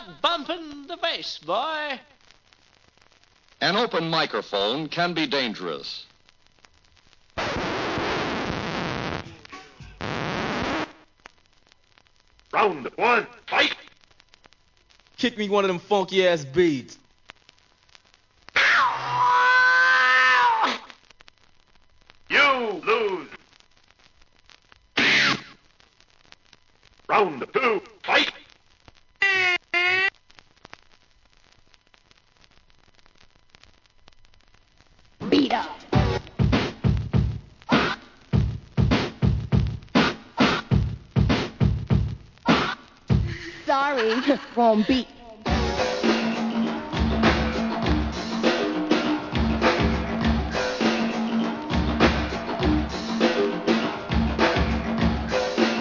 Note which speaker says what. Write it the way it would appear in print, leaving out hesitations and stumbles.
Speaker 1: not bumping the bass, boy.
Speaker 2: An open microphone can be dangerous.
Speaker 3: Round one, fight!
Speaker 4: Kick me one of them funky-ass beats.
Speaker 3: You lose. Round two, fight!
Speaker 5: Beat up. Sorry, wrong beat.